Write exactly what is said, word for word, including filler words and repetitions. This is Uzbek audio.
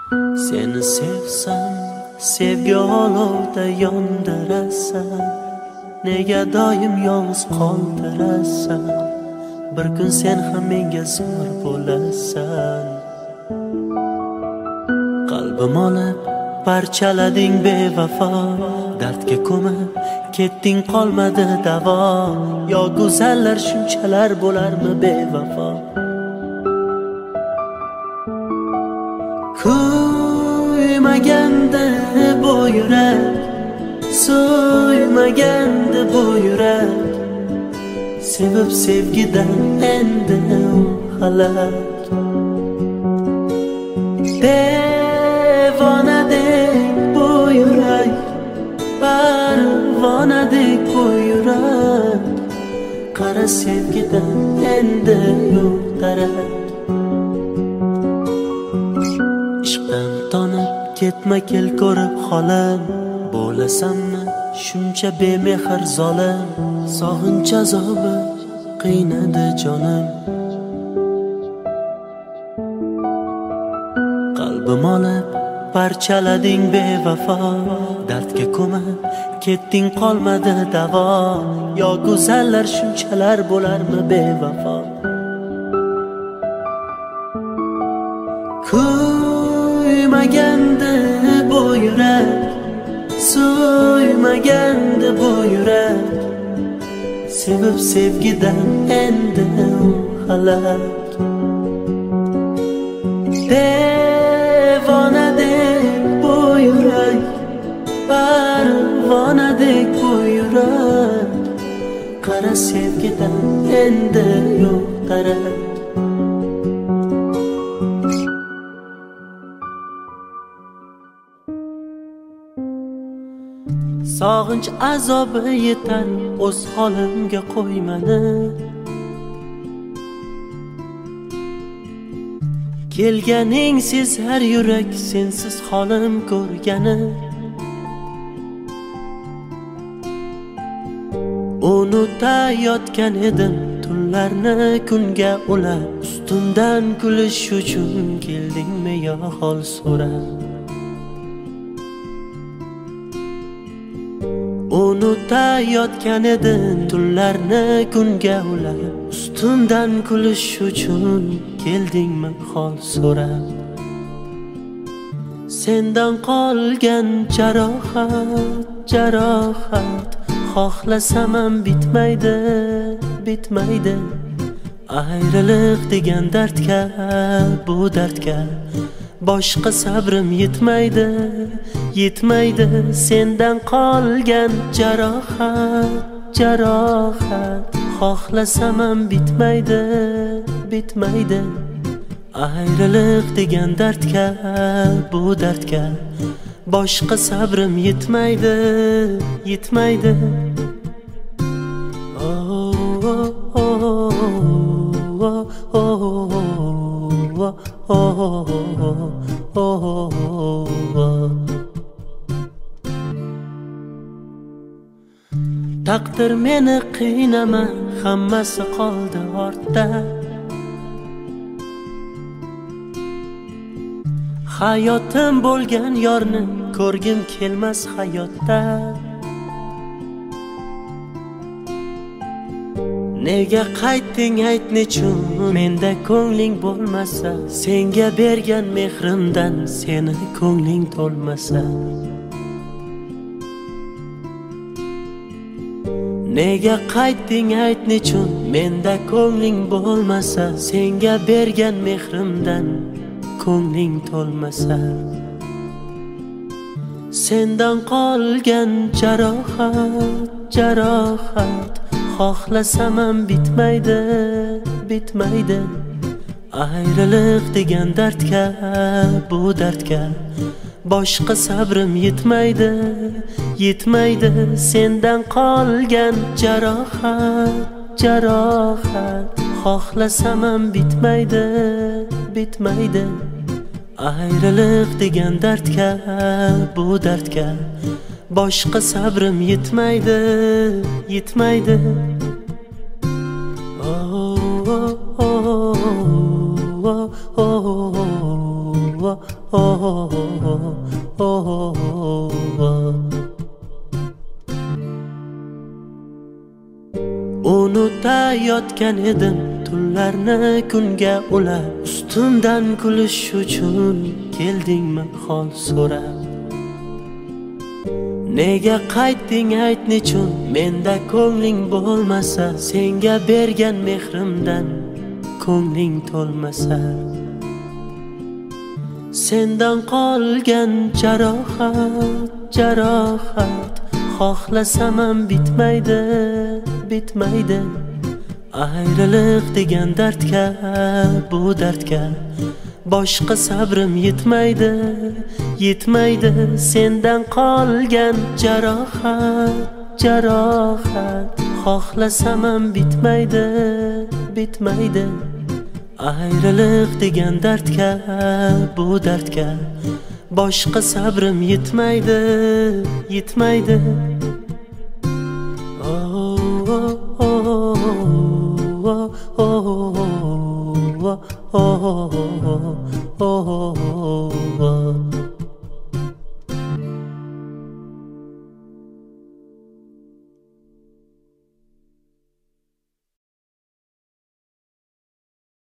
Seni sevsam, sevgi olovda yondirasan. Nega doim yolg'iz qoldirasan? Bir kun sen ham menga zor bo'lasan. Qalbim olib parchalading bevafo, dardga ko'mib ketding qolmadi davo. Yo go'zallar shunchalar bo'larmi bevafo? Kuymaganda bu yurak, so'ymaganda bu yurak, sevib sevgidan endi xalat. Devonadek bu yurak, parvonadek bu yurak, qara sevgidan endi yo'q darak. Ishqdan tonib ketma kel ko'rib holim, bo'lasanmi shuncha bemehr zolim? Sog'inch azobi qiynadi jonim. Qalbim olib parchalading bevafo, dardga ko'mib ketding qolmadi davo. Yo go'zallar shunchalar bo'larmi bevafo? Kuymaganda bu yurak, so'ymaganda bu yurak, sevib sevgidan endi xalat. Devonadek bu yurak, parvonadek bu yurak, qara sevgidan endi yo'q darak. Sog'inch azobi yetar o'z holimga qo'ymani. Kelganing sezar yurak sensiz holim ko'rgani. Unutayotgan edim tunlarni kunga ulab, ustimdan kulish uchun keldingmi yo hol so'rab? Unutayotgan edim tunlarni kunga ulab, ustimdan kulish uchun keldingmi hol so'rab? Sendan qolgan jarohat, jarohat, xohlasam ham bitmaydi, bitmaydi. Ayriliq degan dardga, bu dardga boshqa sabrim yetmaydi, yetmaydi. Sendan qolgan jarohat, jarohat, xohlasam ham bitmaydi, bitmaydi. Ayriliq degan dardga, bu dardga boshqa sabrim yetmaydi, yetmaydi. Oh, oh, oh, oh, oh, oh, oh, oh. Taqdir meni qiynama, hammasi qoldi ortda. Hayotim bo'lgan yorni ko'rgim kelmas hayotda. Nega qaytding ayt nechun, menda ko'ngling bo'lmasa, senga bergan mehrimdan seni ko'ngling to'lmasa. Nega qaytding ayt nechun, menda ko'ngling bo'lmasa, senga bergan mehrimdan ko'ngling to'lmasa. Sendan qolgan jarohat, jarohat, xohlasam ham bitmaydi, bitmaydi. Ayriliq degan dardga, bu dardga boshqa sabrim yetmaydi, yetmaydi. Sendan qolgan jarohat, jarohat, xohlasam ham bitmaydi, bitmaydi. Ayriliq degan dardga, bu dardga boshqa sabrim yetmaydi, yetmaydi. Oh, oh, oh, oh, oh, oh, oh, oh, oh. Unutayotgan edim tunlarni kunga ulab, ustimdan kulish uchun keldingmi hol so'rab? Nega qaytding ayt nechun? Menda ko'ngling bo'lmasa, senga bergan mehrimdan ko'ngling to'lmasa. Sendan qolgan jarohat, jarohat xohlasam ham bitmaydi, bitmaydi. Ayriliq degan dardga, bu dardga boshqa sabrim yetmaydi, yetmaydi. Sendan qolgan jarohat, jarohat xohlasam ham bitmaydi, bitmaydi. Ayriliq degan dardga, bu dardga boshqa sabrim yetmaydi, yetmaydi. Oh, oh, oh, oh, oh, oh, oh, oh, oh.